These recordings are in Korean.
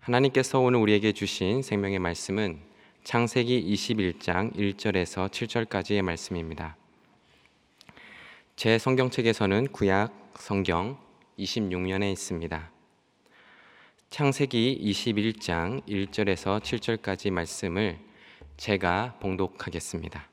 하나님께서 오늘 우리에게 주신 생명의 말씀은 창세기 21장 1절에서 7절까지의 말씀입니다. 제 성경책에서는 구약 성경 26면에 있습니다. 창세기 21장 1절에서 7절까지 말씀을 제가 봉독하겠습니다.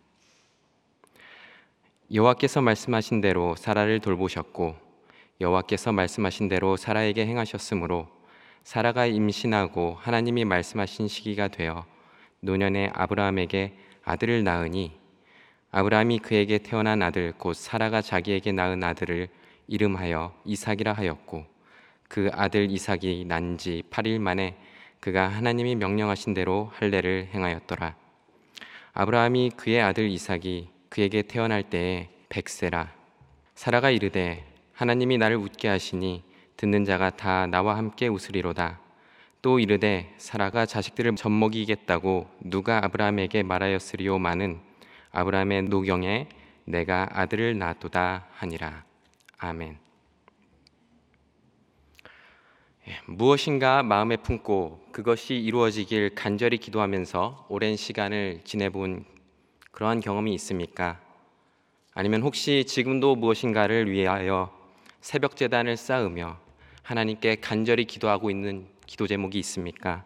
여호와께서 말씀하신 대로 사라를 돌보셨고 여호와께서 말씀하신 대로 사라에게 행하셨으므로 사라가 임신하고 하나님이 말씀하신 시기가 되어 노년에 아브라함에게 아들을 낳으니 아브라함이 그에게 태어난 아들 곧 사라가 자기에게 낳은 아들을 이름하여 이삭이라 하였고 그 아들 이삭이 난 지 8일 만에 그가 하나님이 명령하신 대로 할례를 행하였더라. 아브라함이 그의 아들 이삭이 그에게 태어날 때에 100세라. 사라가 이르되 하나님이 나를 웃게 하시니 듣는 자가 다 나와 함께 웃으리로다. 또 이르되 사라가 자식들을 젖먹이겠다고 누가 아브라함에게 말하였으리오마는 아브라함의 노경에 내가 아들을 낳았도다 하니라. 아멘. 무엇인가 마음에 품고 그것이 이루어지길 간절히 기도하면서 오랜 시간을 지내본 그러한 경험이 있습니까? 아니면 혹시 지금도 무엇인가를 위하여 새벽 제단을 쌓으며 하나님께 간절히 기도하고 있는 기도 제목이 있습니까?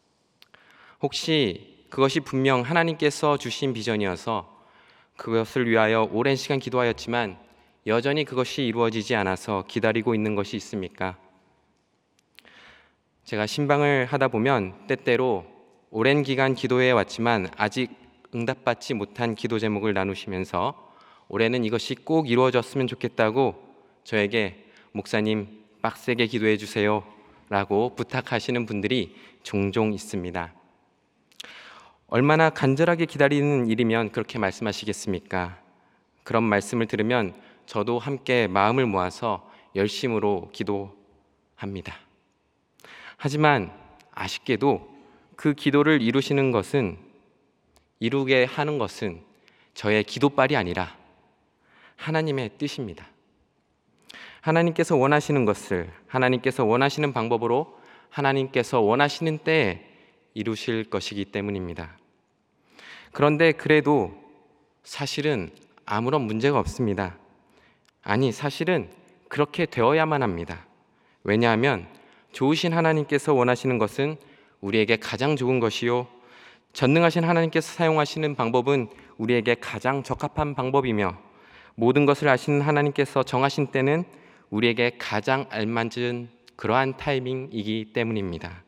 혹시 그것이 분명 하나님께서 주신 비전이어서 그것을 위하여 오랜 시간 기도하였지만 여전히 그것이 이루어지지 않아서 기다리고 있는 것이 있습니까? 제가 신방을 하다 보면 때때로 오랜 기간 기도해 왔지만 아직 응답받지 못한 기도 제목을 나누시면서 올해는 이것이 꼭 이루어졌으면 좋겠다고 저에게 목사님 빡세게 기도해 주세요 라고 부탁하시는 분들이 종종 있습니다. 얼마나 간절하게 기다리는 일이면 그렇게 말씀하시겠습니까? 그런 말씀을 들으면 저도 함께 마음을 모아서 열심으로 기도합니다. 하지만 아쉽게도 그 기도를 이루게 하는 것은 저의 기도빨이 아니라 하나님의 뜻입니다. 하나님께서 원하시는 것을 하나님께서 원하시는 방법으로 하나님께서 원하시는 때에 이루실 것이기 때문입니다. 그런데 그래도 사실은 아무런 문제가 없습니다. 아니, 사실은 그렇게 되어야만 합니다. 왜냐하면 좋으신 하나님께서 원하시는 것은 우리에게 가장 좋은 것이요 전능하신 하나님께서 사용하시는 방법은 우리에게 가장 적합한 방법이며 모든 것을 아시는 하나님께서 정하신 때는 우리에게 가장 알맞은 그러한 타이밍이기 때문입니다.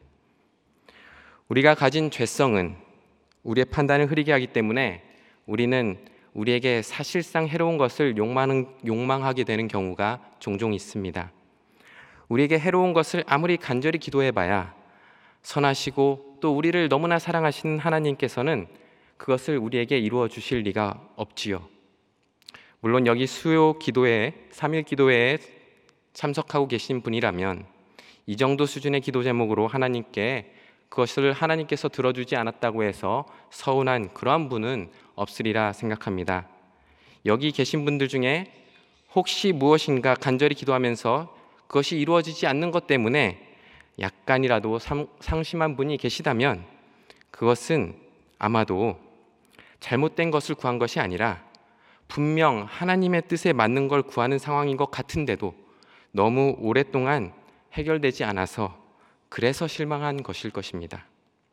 우리가 가진 죄성은 우리의 판단을 흐리게 하기 때문에 우리는 우리에게 사실상 해로운 것을 욕망하게 되는 경우가 종종 있습니다. 우리에게 해로운 것을 아무리 간절히 기도해봐야 선하시고 또 우리를 너무나 사랑하시는 하나님께서는 그것을 우리에게 이루어 주실 리가 없지요. 물론 여기 수요 기도회, 3일 기도회에 참석하고 계신 분이라면 이 정도 수준의 기도 제목으로 하나님께 그것을 하나님께서 들어주지 않았다고 해서 서운한 그러한 분은 없으리라 생각합니다. 여기 계신 분들 중에 혹시 무엇인가 간절히 기도하면서 그것이 이루어지지 않는 것 때문에 약간이라도 상심한 분이 계시다면 그것은 아마도 잘못된 것을 구한 것이 아니라 분명 하나님의 뜻에 맞는 걸 구하는 상황인 것 같은데도 너무 오랫동안 해결되지 않아서 그래서 실망한 것일 것입니다.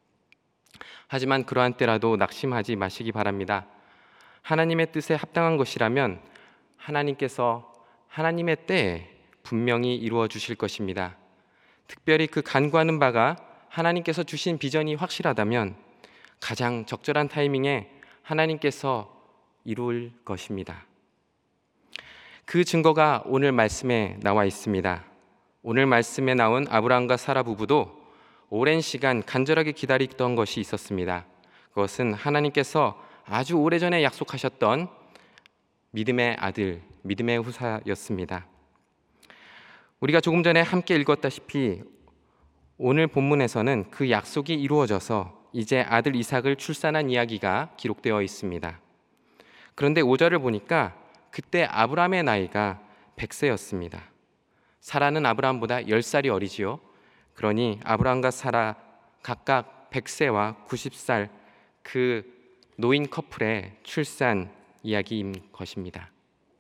하지만 그러한 때라도 낙심하지 마시기 바랍니다. 하나님의 뜻에 합당한 것이라면 하나님께서 하나님의 때에 분명히 이루어 주실 것입니다. 특별히 그 간구하는 바가 하나님께서 주신 비전이 확실하다면 가장 적절한 타이밍에 하나님께서 이룰 것입니다. 그 증거가 오늘 말씀에 나와 있습니다. 오늘 말씀에 나온 아브라함과 사라 부부도 오랜 시간 간절하게 기다리던 것이 있었습니다. 그것은 하나님께서 아주 오래전에 약속하셨던 믿음의 아들, 믿음의 후사였습니다. 우리가 조금 전에 함께 읽었다시피 오늘 본문에서는 그 약속이 이루어져서 이제 아들 이삭을 출산한 이야기가 기록되어 있습니다. 그런데 5절을 보니까 그때 아브라함의 나이가 100세였습니다. 사라는 아브라함보다 10살이 어리지요. 그러니 아브라함과 사라 각각 100세와 90살 그 노인 커플의 출산 이야기인 것입니다.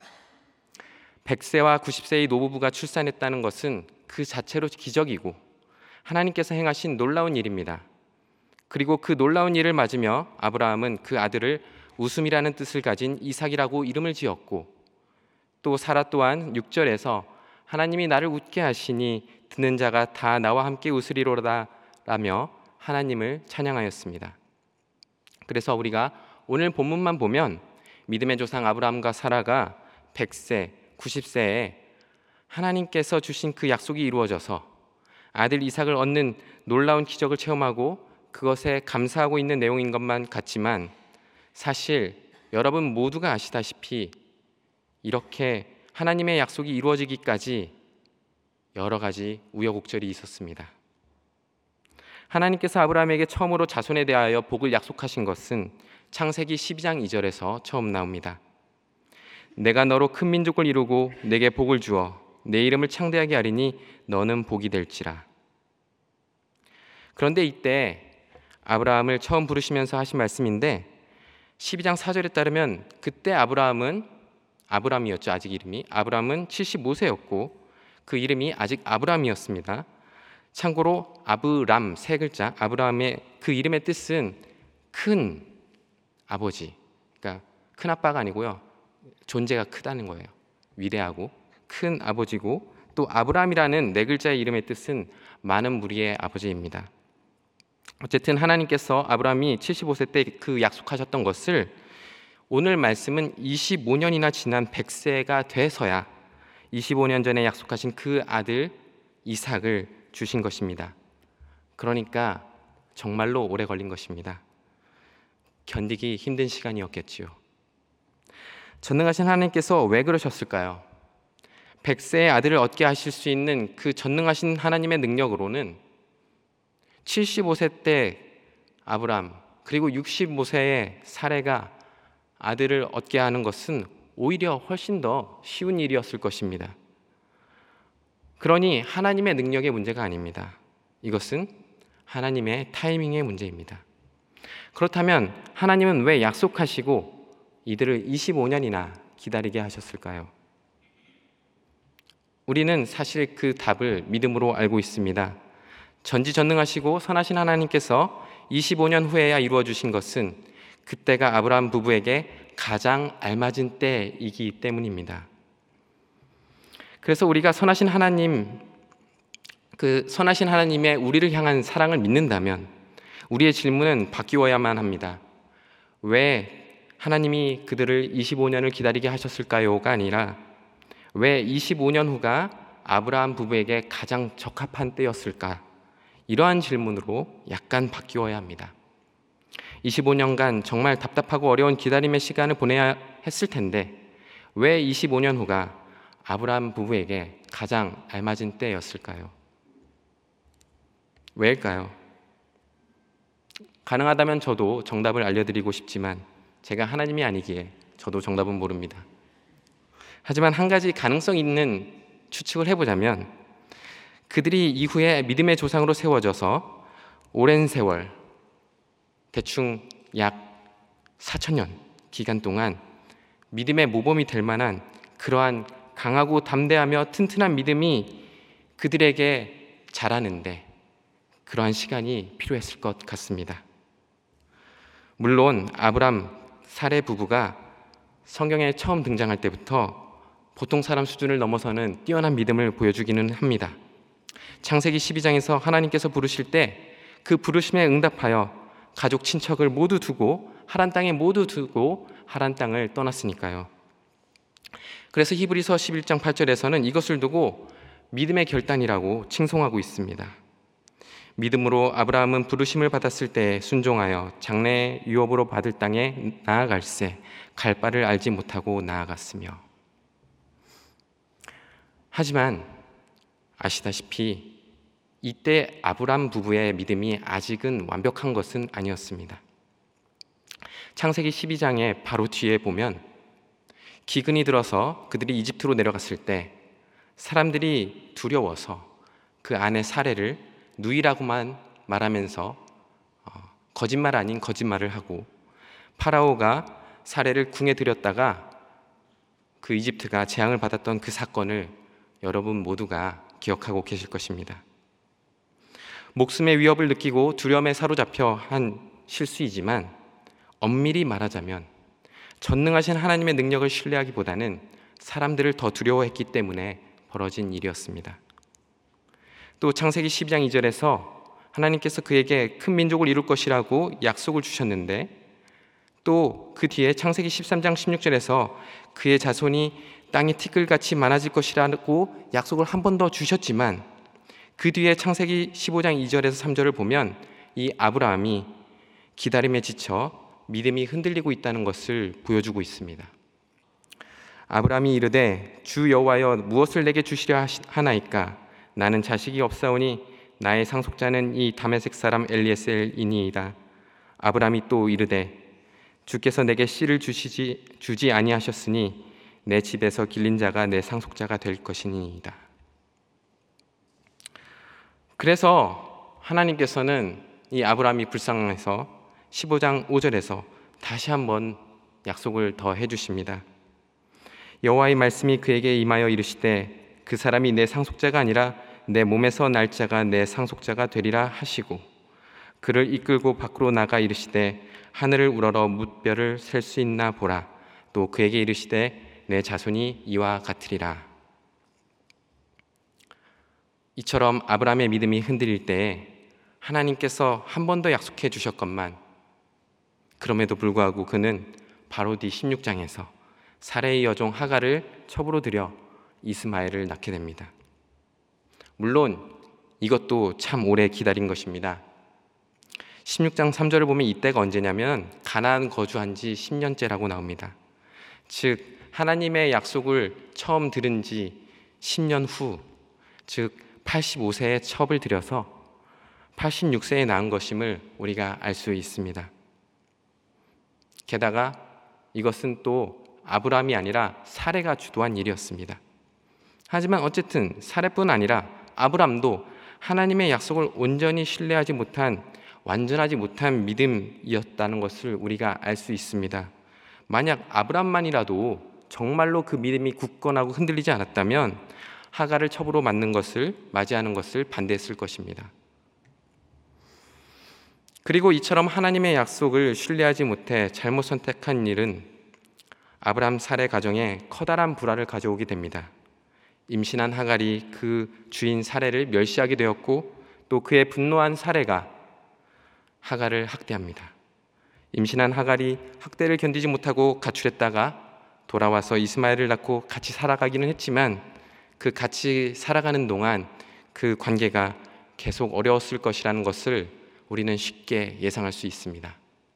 100세와 90세의 노부부가 출산했다는 것은 그 자체로 기적이고 하나님께서 행하신 놀라운 일입니다. 그리고 그 놀라운 일을 맞으며 아브라함은 그 아들을 웃음이라는 뜻을 가진 이삭이라고 이름을 지었고, 또 사라 또한 6절에서 하나님이 나를 웃게 하시니 듣는 자가 다 나와 함께 웃으리로다 라며 하나님을 찬양하였습니다. 그래서 우리가 오늘 본문만 보면 믿음의 조상 아브라함과 사라가 100세, 90세에 하나님께서 주신 그 약속이 이루어져서 아들 이삭을 얻는 놀라운 기적을 체험하고 그것에 감사하고 있는 내용인 것만 같지만, 사실 여러분 모두가 아시다시피 이렇게 하나님의 약속이 이루어지기까지 여러 가지 우여곡절이 있었습니다. 하나님께서 아브라함에게 처음으로 자손에 대하여 복을 약속하신 것은 창세기 12장 2절에서 처음 나옵니다. 내가 너로 큰 민족을 이루고 내게 복을 주어 내 이름을 창대하게 하리니 너는 복이 될지라. 그런데 이때 아브라함을 처음 부르시면서 하신 말씀인데, 12장 4절에 따르면 그때 아브라함이었죠. 아직 이름이 아브라함은 75세였고 그 이름이 아직 아브라함이었습니다. 참고로 아브람 세 글자, 아브라함의 그 이름의 뜻은 큰 아버지, 그러니까 큰 아빠가 아니고요, 존재가 크다는 거예요. 위대하고 큰 아버지고, 또 아브라함이라는 네 글자의 이름의 뜻은 많은 무리의 아버지입니다. 어쨌든 하나님께서 아브라함이 75세 때 그 약속하셨던 것을 오늘 말씀은 25년이나 지난 100세가 돼서야 25년 전에 약속하신 그 아들 이삭을 주신 것입니다. 그러니까 정말로 오래 걸린 것입니다. 견디기 힘든 시간이었겠지요. 전능하신 하나님께서 왜 그러셨을까요? 100세의 아들을 얻게 하실 수 있는 그 전능하신 하나님의 능력으로는 75세 때 아브람 그리고 65세의 사레가 아들을 얻게 하는 것은 오히려 훨씬 더 쉬운 일이었을 것입니다. 그러니 하나님의 능력의 문제가 아닙니다. 이것은 하나님의 타이밍의 문제입니다. 그렇다면 하나님은 왜 약속하시고 이들을 25년이나 기다리게 하셨을까요? 우리는 사실 그 답을 믿음으로 알고 있습니다. 전지전능하시고 선하신 하나님께서 25년 후에야 이루어 주신 것은 그때가 아브라함 부부에게 가장 알맞은 때이기 때문입니다. 그래서 우리가 선하신 하나님의 우리를 향한 사랑을 믿는다면 우리의 질문은 바뀌어야만 합니다. 왜 하나님이 그들을 25년을 기다리게 하셨을까요가 아니라 왜 25년 후가 아브라함 부부에게 가장 적합한 때였을까? 이러한 질문으로 약간 바뀌어야 합니다. 25년간 정말 답답하고 어려운 기다림의 시간을 보내야 했을 텐데 왜 25년 후가 아브라함 부부에게 가장 알맞은 때였을까요? 왜일까요? 가능하다면 저도 정답을 알려드리고 싶지만 제가 하나님이 아니기에 저도 정답은 모릅니다. 하지만 한 가지 가능성 있는 추측을 해보자면 그들이 이후에 믿음의 조상으로 세워져서 오랜 세월, 대충 약 4,000년 기간 동안 믿음의 모범이 될 만한 그러한 강하고 담대하며 튼튼한 믿음이 그들에게 자라는데 그러한 시간이 필요했을 것 같습니다. 물론 아브람, 사레 부부가 성경에 처음 등장할 때부터 보통 사람 수준을 넘어서는 뛰어난 믿음을 보여주기는 합니다. 창세기 12장에서 하나님께서 부르실 때 그 부르심에 응답하여 가족 친척을 모두 두고 하란 땅을 떠났으니까요. 그래서 히브리서 11장 8절에서는 이것을 두고 믿음의 결단이라고 칭송하고 있습니다. 믿음으로 아브라함은 부르심을 받았을 때 순종하여 장래의 유업으로 받을 땅에 나아갈새 갈 바를 알지 못하고 나아갔으며. 하지만 아시다시피 이때 아브람 부부의 믿음이 아직은 완벽한 것은 아니었습니다. 창세기 12장의 바로 뒤에 보면 기근이 들어서 그들이 이집트로 내려갔을 때 사람들이 두려워서 그 아내 사레를 누이라고만 말하면서 거짓말 아닌 거짓말을 하고, 파라오가 사례를 궁에 들였다가 그 이집트가 재앙을 받았던 그 사건을 여러분 모두가 기억하고 계실 것입니다. 목숨의 위협을 느끼고 두려움에 사로잡혀 한 실수이지만 엄밀히 말하자면 전능하신 하나님의 능력을 신뢰하기보다는 사람들을 더 두려워했기 때문에 벌어진 일이었습니다. 또 창세기 12장 2절에서 하나님께서 그에게 큰 민족을 이룰 것이라고 약속을 주셨는데, 또 그 뒤에 창세기 13장 16절에서 그의 자손이 땅이 티끌같이 많아질 것이라고 약속을 한 번 더 주셨지만, 그 뒤에 창세기 15장 2절에서 3절을 보면 이 아브라함이 기다림에 지쳐 믿음이 흔들리고 있다는 것을 보여주고 있습니다. 아브라함이 이르되 주 여호와여 무엇을 내게 주시려 하나이까? 나는 자식이 없사오니 나의 상속자는 이 다메섹 사람 엘리에셀이니이다. 아브라함이 또 이르되 주께서 내게 씨를 주지 아니하셨으니 내 집에서 길린 자가 내 상속자가 될 것이니이다. 그래서 하나님께서는 이 아브라함이 불쌍해서 15장 5절에서 다시 한번 약속을 더 해주십니다. 여호와의 말씀이 그에게 임하여 이르시되 그 사람이 내 상속자가 아니라 내 몸에서 날 자가 내 상속자가 되리라 하시고, 그를 이끌고 밖으로 나가 이르시되 하늘을 우러러 뭇별을 셀 수 있나 보라. 또 그에게 이르시되 내 자손이 이와 같으리라. 이처럼 아브라함의 믿음이 흔들릴 때에 하나님께서 한 번 더 약속해 주셨건만, 그럼에도 불구하고 그는 바로 뒤 16장에서 사레의 여종 하갈을 첩으로 들여 이스마엘을 낳게 됩니다. 물론 이것도 참 오래 기다린 것입니다. 16장 3절을 보면 이때가 언제냐면 가나안 거주한 지 10년째라고 나옵니다. 즉 하나님의 약속을 처음 들은 지 10년 후, 즉 85세에 첩을 들여서 86세에 낳은 것임을 우리가 알 수 있습니다. 게다가 이것은 또 아브라함이 아니라 사레가 주도한 일이었습니다. 하지만 어쨌든 사레뿐 아니라 아브라함도 하나님의 약속을 온전히 신뢰하지 못한, 완전하지 못한 믿음이었다는 것을 우리가 알 수 있습니다. 만약 아브라함만이라도 정말로 그 믿음이 굳건하고 흔들리지 않았다면 하갈을 첩으로 맞이하는 것을 반대했을 것입니다. 그리고 이처럼 하나님의 약속을 신뢰하지 못해 잘못 선택한 일은 아브라함 사레 가정에 커다란 불화를 가져오게 됩니다. 임신한 하갈이 그 주인 사레를 멸시하게 되었고, 또 그의 분노한 사레가 하갈을 학대합니다. 임신한 하갈이 학대를 견디지 못하고 가출했다가 돌아와서 이스마엘을 낳고 같이 살아가기는 했지만, 그 같이 살아가는 동안 그 관계가 계속 어려웠을 것이라는 것을 우리는 쉽게 예상할 수 있습니다.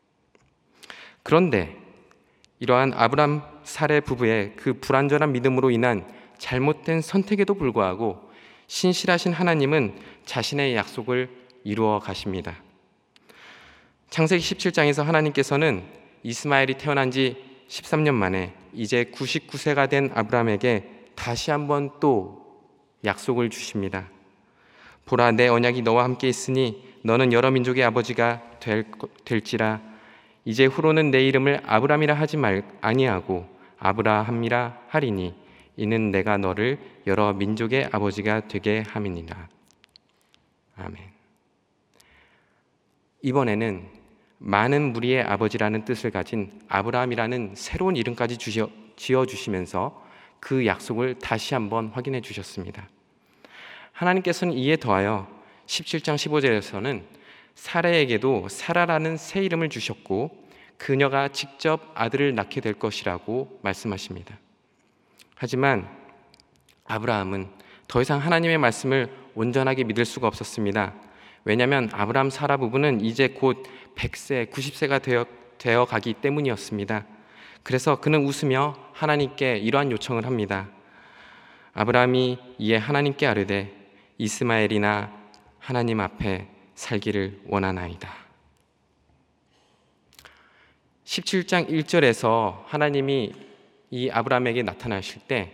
그런데 이러한 아브람 사레 부부의 그 불완전한 믿음으로 인한 잘못된 선택에도 불구하고 신실하신 하나님은 자신의 약속을 이루어 가십니다. 창세기 17장에서 하나님께서는 이스마엘이 태어난 지 13년 만에 이제 99세가 된 아브라함에게 다시 한번 또 약속을 주십니다. 보라, 내 언약이 너와 함께 있으니 너는 여러 민족의 아버지가 될지라. 이제 후로는 내 이름을 아브람이라 하지 아니하고 아브라함이라 하리니 이는 내가 너를 여러 민족의 아버지가 되게 함이니라. 아멘. 이번에는 많은 무리의 아버지라는 뜻을 가진 아브라함이라는 새로운 이름까지 지어주시면서 그 약속을 다시 한번 확인해 주셨습니다. 하나님께서는 이에 더하여 17장 15절에서는 사레에게도 사라라는 새 이름을 주셨고 그녀가 직접 아들을 낳게 될 것이라고 말씀하십니다. 하지만 아브라함은 더 이상 하나님의 말씀을 온전하게 믿을 수가 없었습니다. 왜냐하면 아브라함 사라 부부는 이제 곧 100세, 90세가 되어 가기 때문이었습니다. 그래서 그는 웃으며 하나님께 이러한 요청을 합니다. 아브라함이 이에 하나님께 아뢰되 이스마엘이나 하나님 앞에 살기를 원하나이다. 17장 1절에서 하나님이 이 아브라함에게 나타나실 때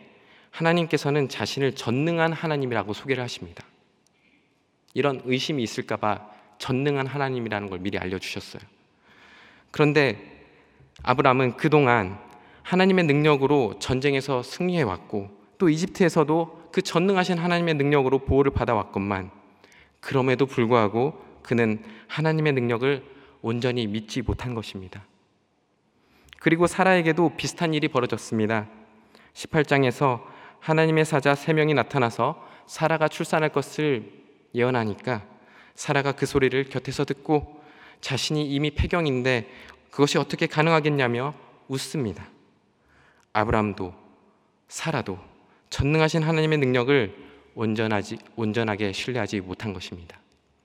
하나님께서는 자신을 전능한 하나님이라고 소개를 하십니다. 이런 의심이 있을까 봐 전능한 하나님이라는 걸 미리 알려주셨어요. 그런데 아브라함은 그동안 하나님의 능력으로 전쟁에서 승리해왔고 또 이집트에서도 그 전능하신 하나님의 능력으로 보호를 받아왔건만 그럼에도 불구하고 그는 하나님의 능력을 온전히 믿지 못한 것입니다. 그리고 사라에게도 비슷한 일이 벌어졌습니다. 18장에서 하나님의 사자 3명이 나타나서 사라가 출산할 것을 예언하니까 사라가 그 소리를 곁에서 듣고 자신이 이미 폐경인데 그것이 어떻게 가능하겠냐며 웃습니다. 아브라함도 사라도 전능하신 하나님의 능력을 온전하게 신뢰하지 못한 것입니다.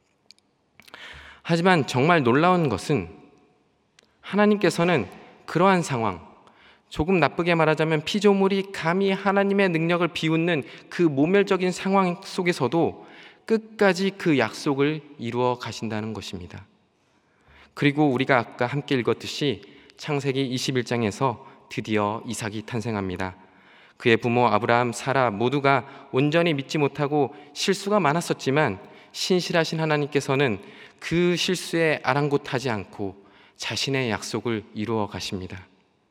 하지만 정말 놀라운 것은 하나님께서는 그러한 상황, 조금 나쁘게 말하자면 피조물이 감히 하나님의 능력을 비웃는 그 모멸적인 상황 속에서도 끝까지 그 약속을 이루어 가신다는 것입니다. 그리고 우리가 아까 함께 읽었듯이 창세기 21장에서 드디어 이삭이 탄생합니다. 그의 부모 아브라함, 사라 모두가 온전히 믿지 못하고 실수가 많았었지만 신실하신 하나님께서는 그 실수에 아랑곳하지 않고 자신의 약속을 이루어 가십니다.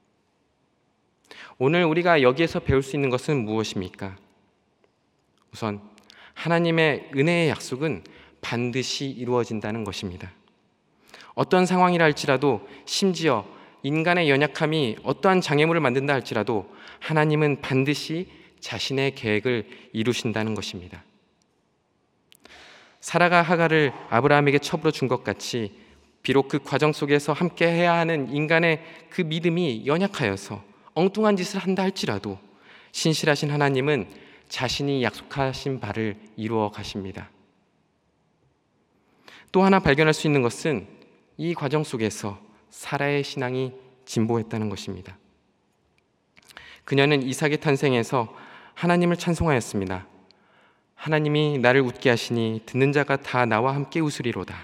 오늘 우리가 여기에서 배울 수 있는 것은 무엇입니까? 우선 하나님의 은혜의 약속은 반드시 이루어진다는 것입니다. 어떤 상황이라 할지라도 심지어 인간의 연약함이 어떠한 장애물을 만든다 할지라도 하나님은 반드시 자신의 계획을 이루신다는 것입니다. 사라가 하갈을 아브라함에게 첩으로 준 것 같이 비록 그 과정 속에서 함께 해야 하는 인간의 그 믿음이 연약하여서 엉뚱한 짓을 한다 할지라도 신실하신 하나님은 자신이 약속하신 바를 이루어 가십니다. 또 하나 발견할 수 있는 것은 이 과정 속에서 사라의 신앙이 진보했다는 것입니다. 그녀는 이삭의 탄생에서 하나님을 찬송하였습니다. 하나님이 나를 웃게 하시니 듣는 자가 다 나와 함께 웃으리로다.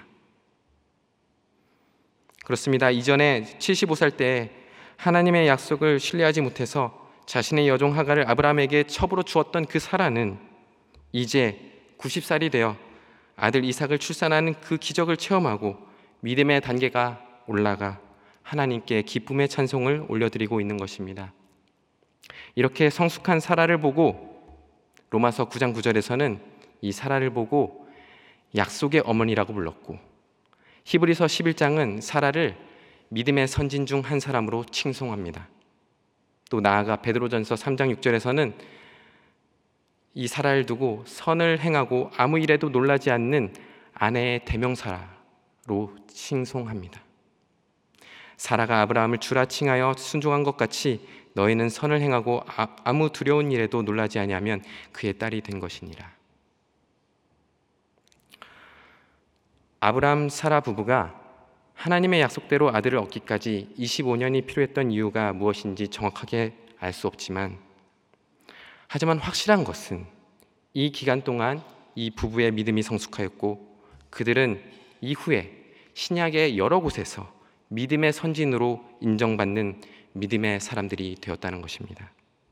그렇습니다. 이전에 75살 때 하나님의 약속을 신뢰하지 못해서 자신의 여종 하갈을 아브라함에게 첩으로 주었던 그 사라는 이제 90살이 되어 아들 이삭을 출산하는 그 기적을 체험하고 믿음의 단계가 올라가 하나님께 기쁨의 찬송을 올려드리고 있는 것입니다. 이렇게 성숙한 사라를 보고 로마서 9장 9절에서는 이 사라를 보고 약속의 어머니라고 불렀고 히브리서 11장은 사라를 믿음의 선진 중 한 사람으로 칭송합니다. 또 나아가 베드로전서 3장 6절에서는 이 사라를 두고 선을 행하고 아무 일에도 놀라지 않는 아내의 대명사로 칭송합니다. 사라가 아브라함을 주라 칭하여 순종한 것 같이 너희는 선을 행하고 아무 두려운 일에도 놀라지 아니하면 그의 딸이 된 것이니라. 아브라함 사라 부부가 하나님의 약속대로 아들을 얻기까지 25년이 필요했던 이유가 무엇인지 정확하게 알 수 없지만 하지만 확실한 것은 이 기간 동안 이 부부의 믿음이 성숙하였고 그들은 이후에 신약의 여러 곳에서 믿음의 선진으로 인정받는 믿음의 사람들이 되었다는 것입니다.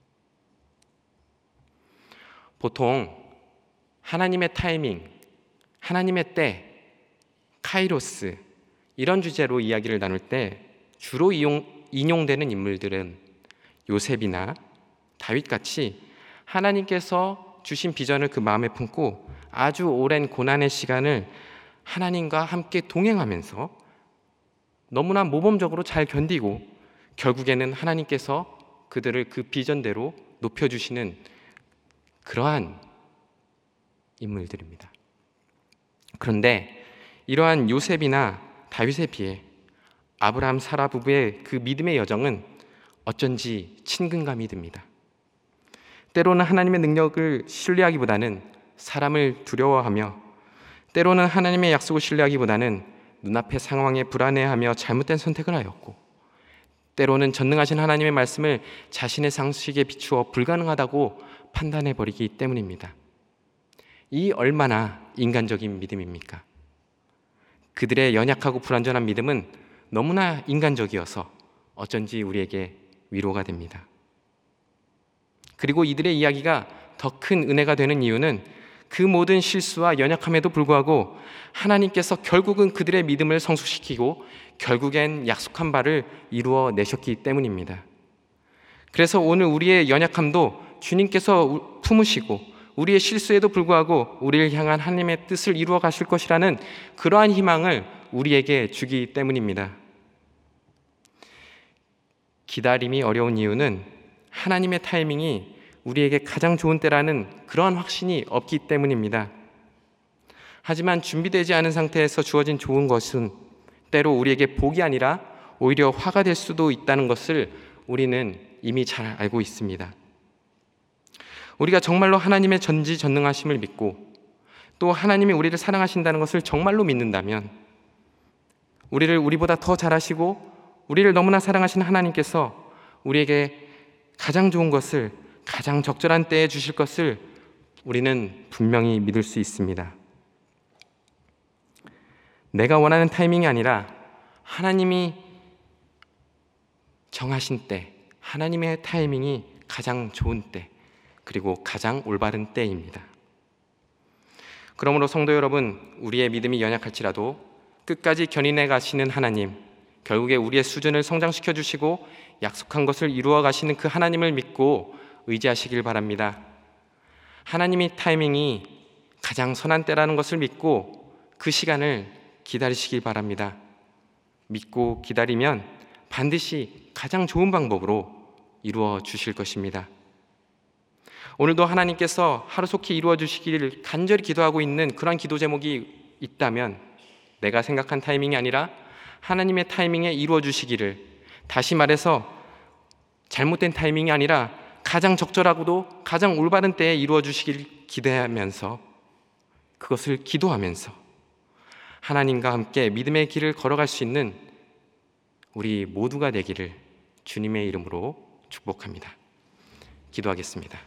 보통 하나님의 타이밍, 하나님의 때, 카이로스 이런 주제로 이야기를 나눌 때 주로 인용되는 인물들은 요셉이나 다윗같이 하나님께서 주신 비전을 그 마음에 품고 아주 오랜 고난의 시간을 하나님과 함께 동행하면서 너무나 모범적으로 잘 견디고 결국에는 하나님께서 그들을 그 비전대로 높여주시는 그러한 인물들입니다. 그런데 이러한 요셉이나 다윗에 비해 아브라함 사라 부부의 그 믿음의 여정은 어쩐지 친근감이 듭니다. 때로는 하나님의 능력을 신뢰하기보다는 사람을 두려워하며 때로는 하나님의 약속을 신뢰하기보다는 눈앞의 상황에 불안해하며 잘못된 선택을 하였고 때로는 전능하신 하나님의 말씀을 자신의 상식에 비추어 불가능하다고 판단해버리기 때문입니다. 이 얼마나 인간적인 믿음입니까? 그들의 연약하고 불완전한 믿음은 너무나 인간적이어서 어쩐지 우리에게 위로가 됩니다. 그리고 이들의 이야기가 더 큰 은혜가 되는 이유는 그 모든 실수와 연약함에도 불구하고 하나님께서 결국은 그들의 믿음을 성숙시키고 결국엔 약속한 바를 이루어 내셨기 때문입니다. 그래서 오늘 우리의 연약함도 주님께서 품으시고 우리의 실수에도 불구하고 우리를 향한 하나님의 뜻을 이루어 가실 것이라는 그러한 희망을 우리에게 주기 때문입니다. 기다림이 어려운 이유는 하나님의 타이밍이 우리에게 가장 좋은 때라는 그러한 확신이 없기 때문입니다. 하지만 준비되지 않은 상태에서 주어진 좋은 것은 때로 우리에게 복이 아니라 오히려 화가 될 수도 있다는 것을 우리는 이미 잘 알고 있습니다. 우리가 정말로 하나님의 전지전능하심을 믿고 또 하나님이 우리를 사랑하신다는 것을 정말로 믿는다면 우리를 우리보다 더 잘하시고 우리를 너무나 사랑하시는 하나님께서 우리에게 가장 좋은 것을 가장 적절한 때에 주실 것을 우리는 분명히 믿을 수 있습니다. 내가 원하는 타이밍이 아니라 하나님이 정하신 때, 하나님의 타이밍이 가장 좋은 때, 그리고 가장 올바른 때입니다. 그러므로 성도 여러분, 우리의 믿음이 연약할지라도 끝까지 견인해 가시는 하나님, 결국에 우리의 수준을 성장시켜 주시고 약속한 것을 이루어 가시는 그 하나님을 믿고 의지하시길 바랍니다. 하나님의 타이밍이 가장 선한 때라는 것을 믿고 그 시간을 기다리시길 바랍니다. 믿고 기다리면 반드시 가장 좋은 방법으로 이루어 주실 것입니다. 오늘도 하나님께서 하루속히 이루어 주시기를 간절히 기도하고 있는 그런 기도 제목이 있다면 내가 생각한 타이밍이 아니라 하나님의 타이밍에 이루어 주시기를, 다시 말해서 잘못된 타이밍이 아니라 가장 적절하고도 가장 올바른 때에 이루어 주시길 기대하면서, 그것을 기도하면서 하나님과 함께 믿음의 길을 걸어갈 수 있는 우리 모두가 되기를 주님의 이름으로 축복합니다. 기도하겠습니다.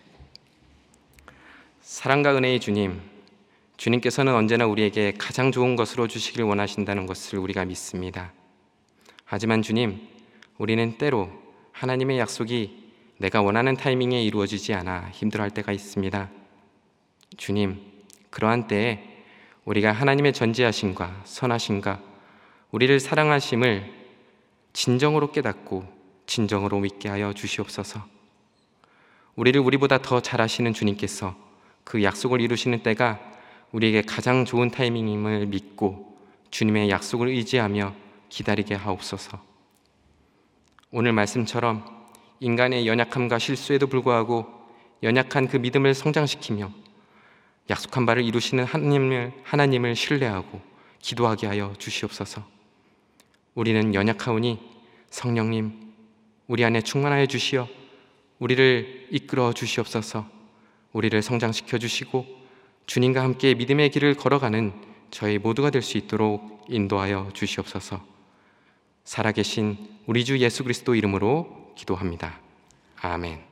사랑과 은혜의 주님, 주님께서는 언제나 우리에게 가장 좋은 것으로 주시길 원하신다는 것을 우리가 믿습니다. 하지만 주님, 우리는 때로 하나님의 약속이 내가 원하는 타이밍에 이루어지지 않아 힘들어할 때가 있습니다. 주님, 그러한 때에 우리가 하나님의 전지하심과 선하심과 우리를 사랑하심을 진정으로 깨닫고 진정으로 믿게 하여 주시옵소서. 우리를 우리보다 더 잘하시는 주님께서 그 약속을 이루시는 때가 우리에게 가장 좋은 타이밍임을 믿고 주님의 약속을 의지하며 기다리게 하옵소서. 오늘 말씀처럼 인간의 연약함과 실수에도 불구하고 연약한 그 믿음을 성장시키며 약속한 바를 이루시는 하나님을 신뢰하고 기도하게 하여 주시옵소서. 우리는 연약하오니 성령님, 우리 안에 충만하여 주시어 우리를 이끌어 주시옵소서. 우리를 성장시켜 주시고 주님과 함께 믿음의 길을 걸어가는 저희 모두가 될 수 있도록 인도하여 주시옵소서. 살아계신 우리 주 예수 그리스도 이름으로 기도합니다. 아멘.